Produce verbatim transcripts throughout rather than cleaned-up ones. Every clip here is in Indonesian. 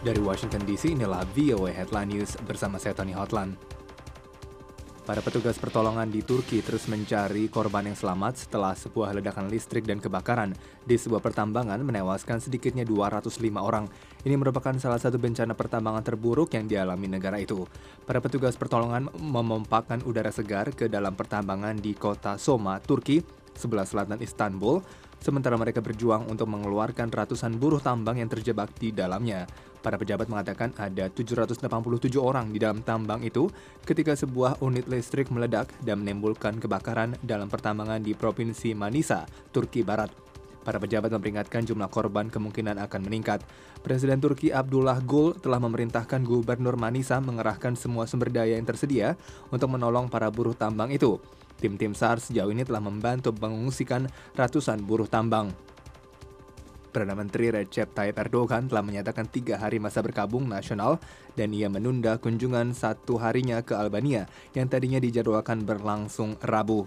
Dari Washington D C, inilah V O A Headline News bersama saya Tony Hotlan. Para petugas pertolongan di Turki terus mencari korban yang selamat setelah sebuah ledakan listrik dan kebakaran di sebuah pertambangan menewaskan sedikitnya dua ratus lima orang. Ini merupakan salah satu bencana pertambangan terburuk yang dialami negara itu. Para petugas pertolongan memompakkan udara segar ke dalam pertambangan di kota Soma, Turki, sebelah selatan Istanbul, sementara mereka berjuang untuk mengeluarkan ratusan buruh tambang yang terjebak di dalamnya. Para pejabat mengatakan ada tujuh ratus delapan puluh tujuh orang di dalam tambang itu ketika sebuah unit listrik meledak dan menimbulkan kebakaran dalam pertambangan di Provinsi Manisa, Turki Barat. Para pejabat memperingatkan jumlah korban kemungkinan akan meningkat. Presiden Turki Abdullah Gül telah memerintahkan Gubernur Manisa mengerahkan semua sumber daya yang tersedia untuk menolong para buruh tambang itu. Tim-tim SAR sejauh ini telah membantu mengungsikan ratusan buruh tambang. Perdana Menteri Recep Tayyip Erdogan telah menyatakan tiga hari masa berkabung nasional dan ia menunda kunjungan satu harinya ke Albania yang tadinya dijadwalkan berlangsung Rabu.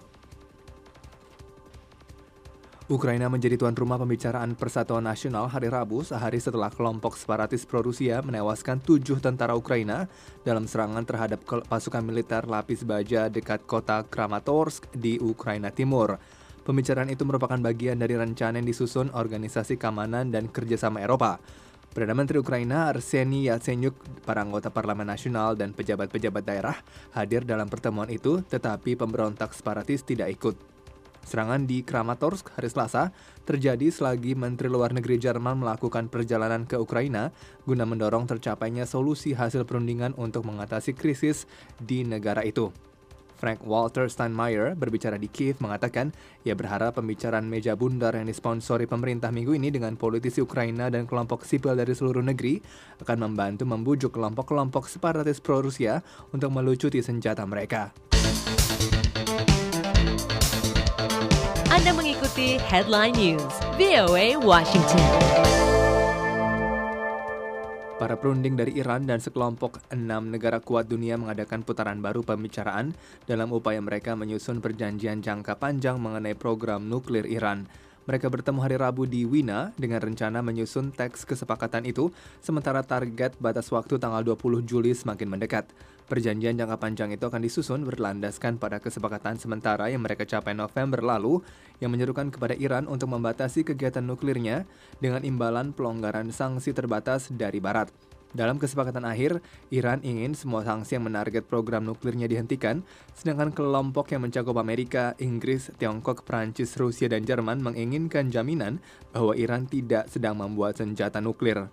Ukraina menjadi tuan rumah pembicaraan Persatuan Nasional hari Rabu sehari setelah kelompok separatis pro-Rusia menewaskan tujuh tentara Ukraina dalam serangan terhadap pasukan militer lapis baja dekat kota Kramatorsk di Ukraina Timur. Pembicaraan itu merupakan bagian dari rencana yang disusun Organisasi Keamanan dan Kerjasama Eropa. Perdana Menteri Ukraina Arseniy Yatsenyuk, para anggota Parlemen Nasional dan pejabat-pejabat daerah hadir dalam pertemuan itu, tetapi pemberontak separatis tidak ikut. Serangan di Kramatorsk hari Selasa terjadi selagi Menteri Luar Negeri Jerman melakukan perjalanan ke Ukraina guna mendorong tercapainya solusi hasil perundingan untuk mengatasi krisis di negara itu. Frank-Walter Steinmeier berbicara di Kiev mengatakan ia berharap pembicaraan meja bundar yang disponsori pemerintah minggu ini dengan politisi Ukraina dan kelompok sipil dari seluruh negeri akan membantu membujuk kelompok-kelompok separatis pro-Rusia untuk melucuti senjata mereka. Anda mengikuti Headline News V O A Washington. Para perunding dari Iran dan sekelompok enam negara kuat dunia mengadakan putaran baru pembicaraan dalam upaya mereka menyusun perjanjian jangka panjang mengenai program nuklir Iran. Mereka bertemu hari Rabu di Wina dengan rencana menyusun teks kesepakatan itu, sementara target batas waktu tanggal dua puluh Juli semakin mendekat. Perjanjian jangka panjang itu akan disusun berlandaskan pada kesepakatan sementara yang mereka capai November lalu yang menyerukan kepada Iran untuk membatasi kegiatan nuklirnya dengan imbalan pelonggaran sanksi terbatas dari Barat. Dalam kesepakatan akhir, Iran ingin semua sanksi yang menarget program nuklirnya dihentikan, sedangkan kelompok yang mencakup Amerika, Inggris, Tiongkok, Prancis, Rusia, dan Jerman menginginkan jaminan bahwa Iran tidak sedang membuat senjata nuklir.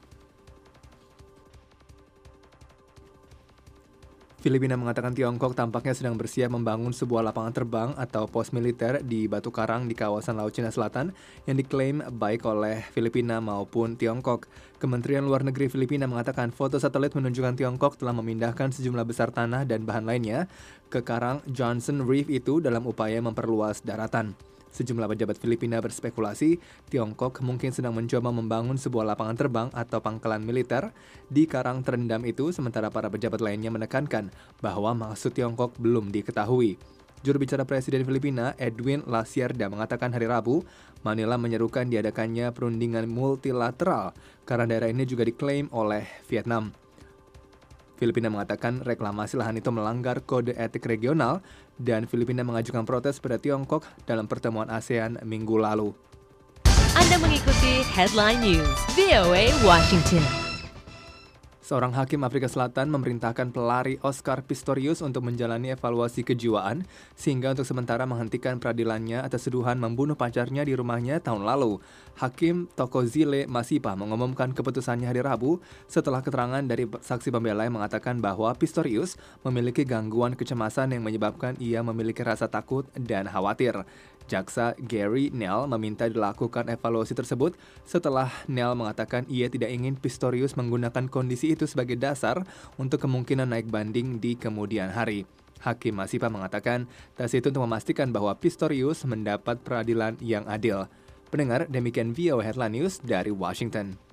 Filipina mengatakan Tiongkok tampaknya sedang bersiap membangun sebuah lapangan terbang atau pos militer di Batu Karang di kawasan Laut Cina Selatan yang diklaim baik oleh Filipina maupun Tiongkok. Kementerian Luar Negeri Filipina mengatakan foto satelit menunjukkan Tiongkok telah memindahkan sejumlah besar tanah dan bahan lainnya ke Karang Johnson Reef itu dalam upaya memperluas daratan. Sejumlah pejabat Filipina berspekulasi Tiongkok mungkin sedang mencoba membangun sebuah lapangan terbang atau pangkalan militer di karang terendam itu, sementara para pejabat lainnya menekankan bahwa maksud Tiongkok belum diketahui. Juru bicara Presiden Filipina Edwin Lacerda mengatakan hari Rabu, Manila menyerukan diadakannya perundingan multilateral karena daerah ini juga diklaim oleh Vietnam. Filipina mengatakan reklamasi lahan itu melanggar kode etik regional dan Filipina mengajukan protes pada Tiongkok dalam pertemuan ASEAN minggu lalu. Anda mengikuti Headline News V O A Washington. Seorang hakim Afrika Selatan memerintahkan pelari Oscar Pistorius untuk menjalani evaluasi kejiwaan sehingga untuk sementara menghentikan peradilannya atas tuduhan membunuh pacarnya di rumahnya tahun lalu. Hakim Thokozile Masipa mengumumkan keputusannya hari Rabu setelah keterangan dari saksi pembela yang mengatakan bahwa Pistorius memiliki gangguan kecemasan yang menyebabkan ia memiliki rasa takut dan khawatir. Jaksa Gary Nell meminta dilakukan evaluasi tersebut setelah Nell mengatakan ia tidak ingin Pistorius menggunakan kondisi itu sebagai dasar untuk kemungkinan naik banding di kemudian hari. Hakim Masipa mengatakan tes itu untuk memastikan bahwa Pistorius mendapat peradilan yang adil. Pendengar, demikian V O A Headline News dari Washington.